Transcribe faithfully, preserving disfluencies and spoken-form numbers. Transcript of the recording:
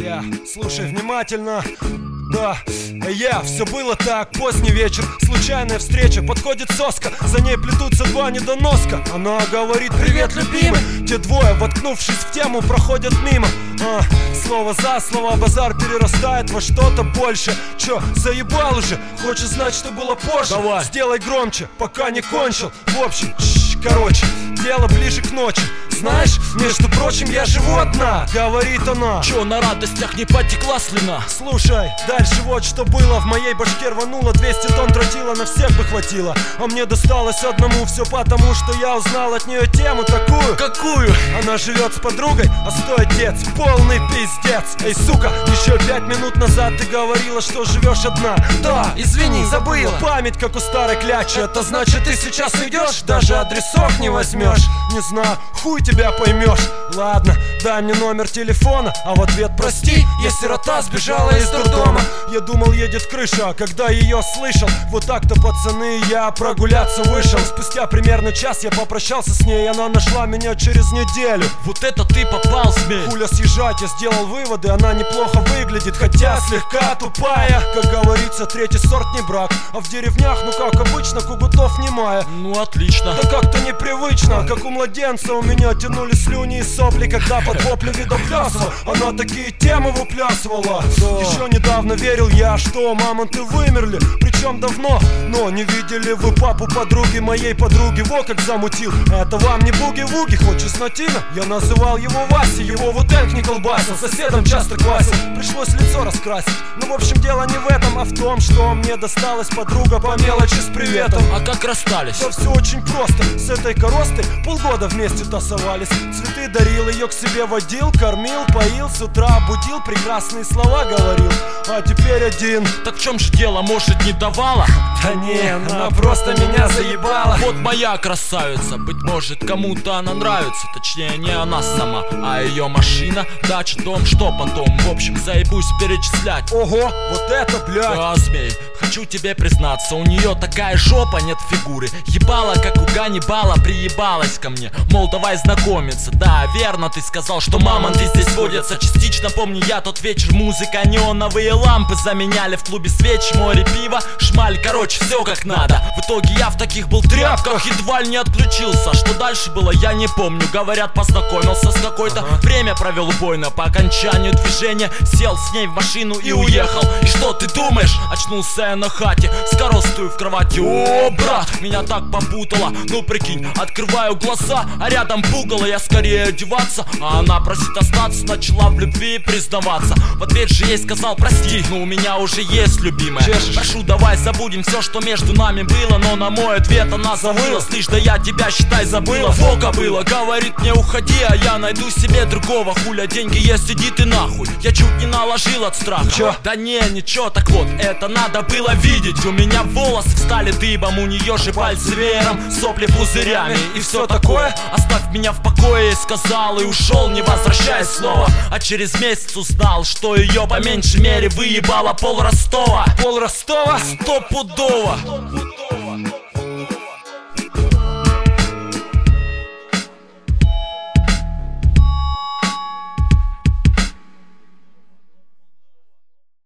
Я, слушай внимательно. Да, я, все было так, поздний вечер, случайная встреча, подходит соска, за ней плетутся два недоноска. Она говорит: привет, любимый. Те двое, воткнувшись в тему, проходят мимо. а, Слово за слово, базар перерастает во что-то больше. Чё, заебал уже? Хочешь знать, что было позже? Давай. Сделай громче, пока не кончил. В общем, ш короче, дело ближе к ночи. Знаешь, между прочим, я живу одна, говорит она. Чё, на радостях не потекла слюна? Слушай, дальше вот что было. В моей башке рвануло, двести тонн тротила, на всех бы хватило. А мне досталось одному, все потому, что я узнал от нее тему такую. Какую? Она живет с подругой, а стоит отец, полный пиздец. Эй, сука, еще пять минут назад ты говорила, что живешь одна. Да, извини, забыла. Память как у старой клячи. Это значит, ты сейчас уйдешь, даже адресок не возьмешь. Не знаю, хуй тебя поймешь. Ладно, дай мне номер телефона, а в ответ прости, я сирота, сбежала из дурдома. Я думал, едет крыша, а когда ее слышал, вот так-то, пацаны, я прогуляться вышел. Спустя примерно час я попрощался с ней, она нашла меня через неделю. Вот это ты попал, змей. Хуля съезжать, я сделал выводы, она неплохо выглядит, хотя слегка тупая. Как говорится, третий сорт не брак, а в деревнях, ну как обычно, кугутов немая. Ну отлично. Да как-то непривычно, как у младенца у меня тянули слюни и сопли, когда под вопли видоплясывал. Она такие темы выплясывала. Еще недавно верил я, что мамонты вымерли, причем давно, но не видели вы папу подруги моей подруги. Во как замутил, это вам не буги-вуги, хоть чеснотина. Я называл его Вася, его вот энк не колбасил, соседом часто квасил, пришлось лицо раскрасить. Ну в общем дело не в этом, а в том, что мне досталась подруга по мелочи с приветом. А как расстались? Да все очень просто, с этой коростой полгода вместе тасовались. Цветы дарил, ее к себе водил, кормил, поил, с утра будил, прекрасные слова говорил. А теперь один. Так в чем же дело, может, не давала? Да не, она просто меня заебала. Вот моя красавица, быть может, кому-то она нравится. Точнее, не она сама, а ее машина, дача, дом, что потом. В общем, заебусь перечислять. Ого, вот это, блядь. Да, змей, хочу тебе признаться, у нее такая жопа, нет фигуры. Ебала, как у Ганнибала, приебалась ко мне, мол, давай знакомиться. Да, верно, ты сказал, что мамонты здесь водятся. Частично помню я тот вечер, музыка, неоновые лампы заменяли в клубе свечи, море пива, шмаль, короче, все как надо. В итоге я в таких был тряпках, едва ли не отключился. Что дальше было, я не помню. Говорят, познакомился с какой-то, ага. Время провел убойно. По окончанию движения сел с ней в машину и уехал. И что ты думаешь? Очнулся я на хате, скоростую в кровати. О, брат, меня так попутало. Ну прикинь, открываю глаза, а рядом пугало. Я скорее одеваться, а она просит остаться. Начала в любви признаваться. В ответ же ей сказал: прости, но у меня уже есть любимая. Чешешь. Прошу, давай забудем все, что между нами было. Но на мой ответ она завыла: слышь, да я тебя, считай, забыла. Фока было, говорит мне уходи, а я найду себе другого. Хуля, деньги есть, иди ты нахуй. Я чуть не наложил от страха. Чё? Да не, ничего, так вот, это надо было видеть. У меня волосы встали дыбом, у нее же пальцы веером, сопли пузырями и все такое. Оставь меня в покое, сказал и ушел, не возвращаясь снова. А через месяц узнал, что ее по меньшей мере выебало пол Ростова. Пол Ростова? Стопудово.